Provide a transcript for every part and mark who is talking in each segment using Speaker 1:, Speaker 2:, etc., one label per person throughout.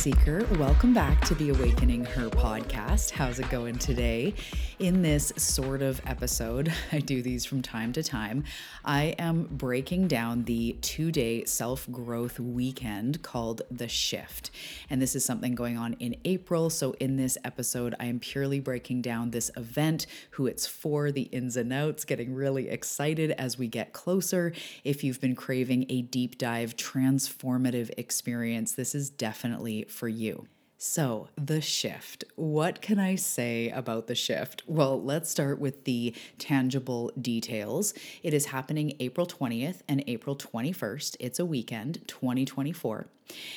Speaker 1: Seeker. Welcome back to the Awakening Her podcast. How's it going today? In this sort of episode, I do these from time to time, I am breaking down the 2-day self-growth weekend called The Shift. And this is something going on in April. So in this episode, I am purely breaking down this event, who it's for, the ins and outs, getting really excited as we get closer. If you've been craving a deep dive, transformative experience, this is definitely for you. So, The Shift. What can I say about The Shift? Well, let's start with the tangible details. It is happening April 20th and April 21st. It's a weekend, 2024.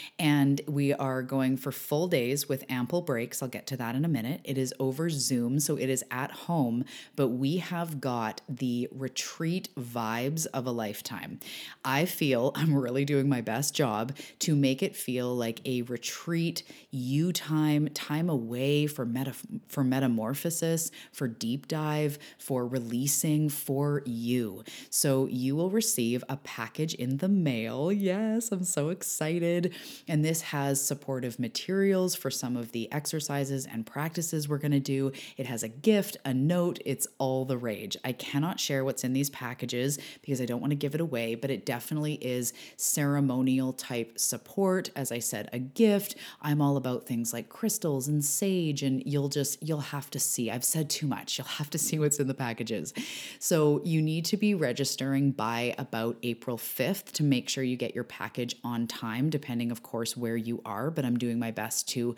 Speaker 1: And we are going for full days with ample breaks. I'll get to that in a minute. It is over Zoom, so it is at home, but we have got the retreat vibes of a lifetime. I feel I'm really doing my best job to make it feel like a retreat, you time away for metamorphosis, for deep dive, for releasing, for you. So you will receive a package in the mail. Yes, I'm so excited. And this has supportive materials for some of the exercises and practices we're going to do. It has a gift, a note. It's all the rage. I cannot share what's in these packages because I don't want to give it away, but it definitely is ceremonial type support. As I said, a gift. I'm all about things like crystals and sage, and you'll have to see. I've said too much. You'll have to see what's in the packages. So you need to be registering by about April 5th to make sure you get your package on time, depending, of course, where you are, but I'm doing my best to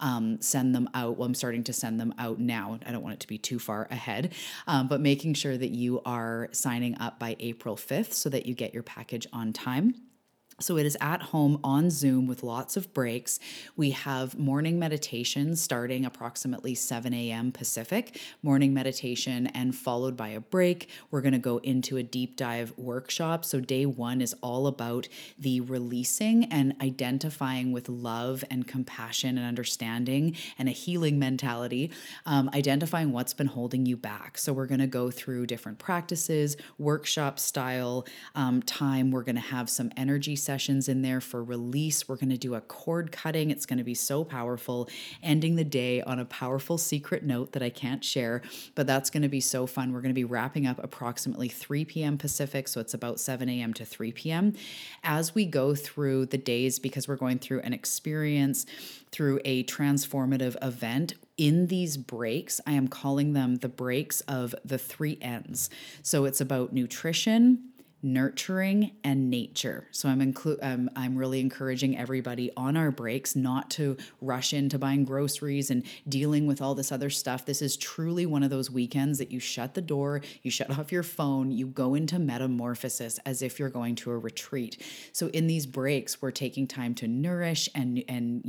Speaker 1: send them out. Well, I'm starting to send them out now. I don't want it to be too far ahead, but making sure that you are signing up by April 5th so that you get your package on time. So it is at home on Zoom with lots of breaks. We have morning meditation starting approximately 7 a.m. Pacific, morning meditation, and followed by a break. We're going to go into a deep dive workshop. So day one is all about the releasing and identifying with love and compassion and understanding and a healing mentality, identifying what's been holding you back. So we're going to go through different practices, workshop style time. We're going to have some energy sessions in there for release. We're going to do a cord cutting. It's going to be so powerful, ending the day on a powerful secret note that I can't share, but that's going to be so fun. We're going to be wrapping up approximately 3 p.m. Pacific, so it's about 7 a.m. to 3 p.m. As we go through the days, because we're going through an experience, through a transformative event, in these breaks, I am calling them the breaks of the 3 N's. So it's about nutrition, nurturing, and nature. So I'm really encouraging everybody on our breaks not to rush into buying groceries and dealing with all this other stuff. This is truly one of those weekends that you shut the door, you shut off your phone, you go into metamorphosis as if you're going to a retreat. So in these breaks, we're taking time to nourish and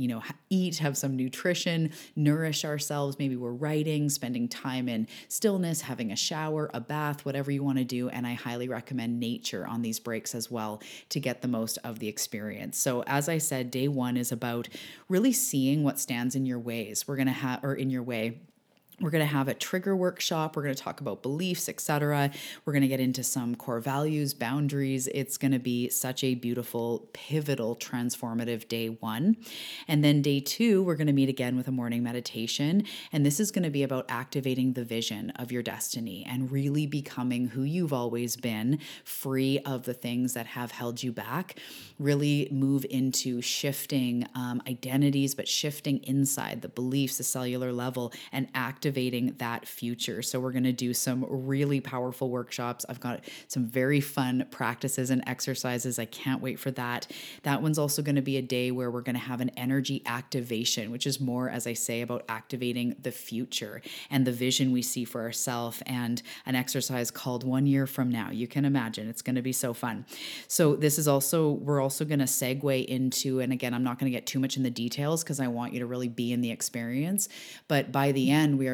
Speaker 1: eat, have some nutrition, nourish ourselves. Maybe we're writing, spending time in stillness, having a shower, a bath, whatever you want to do. And I highly recommend nature on these breaks as well to get the most of the experience. So as I said, day one is about really seeing what stands in your ways. We're going to have, or in your way. We're going to have a trigger workshop. We're going to talk about beliefs, etc. We're going to get into some core values, boundaries. It's going to be such a beautiful, pivotal, transformative day one. And then day two, we're going to meet again with a morning meditation. And this is going to be about activating the vision of your destiny and really becoming who you've always been, free of the things that have held you back. Really move into shifting identities, but shifting inside the beliefs, the cellular level, and activating that future. So we're going to do some really powerful workshops. I've got some very fun practices and exercises. I can't wait for that. That one's also going to be a day where we're going to have an energy activation, which is more, as I say, about activating the future and the vision we see for ourselves, and an exercise called 1 year from now. You can imagine it's going to be so fun. So this is also, we're also going to segue into, and again, I'm not going to get too much in the details because I want you to really be in the experience, but by the end, we are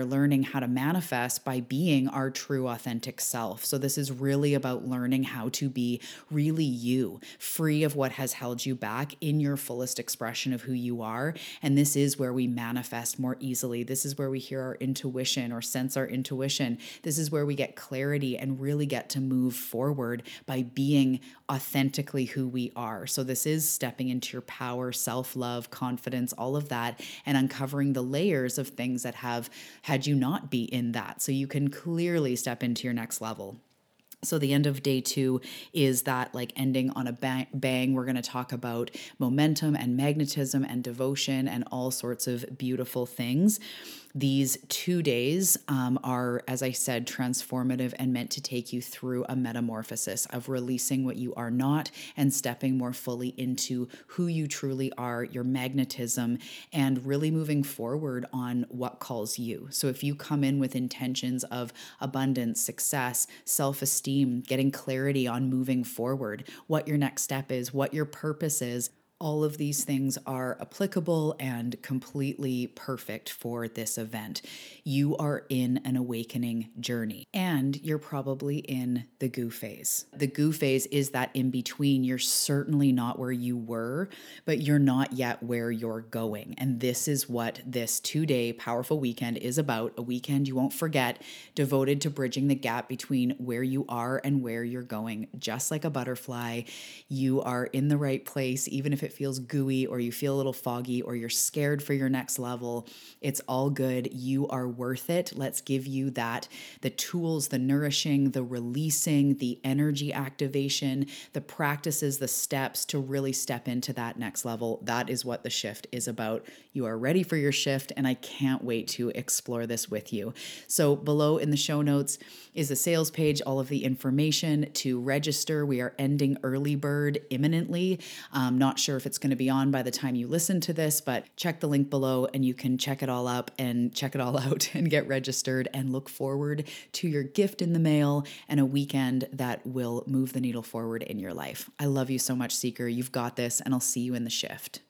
Speaker 1: learning how to manifest by being our true authentic self. So this is really about learning how to be really you, free of what has held you back, in your fullest expression of who you are. And this is where we manifest more easily. This is where we hear our intuition or sense our intuition. This is where we get clarity and really get to move forward by being authentically who we are. So this is stepping into your power, self-love, confidence, all of that, and uncovering the layers of things that have had you not be in that. So you can clearly step into your next level. So the end of day 2 is that like ending on a bang. We're going to talk about momentum and magnetism and devotion and all sorts of beautiful things. These 2 days are, as I said, transformative and meant to take you through a metamorphosis of releasing what you are not and stepping more fully into who you truly are, your magnetism, and really moving forward on what calls you. So if you come in with intentions of abundance, success, self-esteem, getting clarity on moving forward, what your next step is, what your purpose is, all of these things are applicable and completely perfect for this event. You are in an awakening journey, and you're probably in the goo phase. The goo phase is that in between. You're certainly not where you were, but you're not yet where you're going. And this is what this 2-day powerful weekend is about. A weekend you won't forget, devoted to bridging the gap between where you are and where you're going. Just like a butterfly, you are in the right place, even if it feels gooey or you feel a little foggy or you're scared for your next level. It's all good. You are worth it. Let's give you that, the tools, the nourishing, the releasing, the energy activation, the practices, the steps to really step into that next level. That is what the shift is about. You are ready for your shift, and I can't wait to explore this with you. So below in the show notes is the sales page, all of the information to register. We are ending early bird imminently. Not sure if it's going to be on by the time you listen to this, but check the link below and you can check it all up and check it all out and get registered and look forward to your gift in the mail and a weekend that will move the needle forward in your life. I love you so much, Seeker. You've got this, and I'll see you in the shift.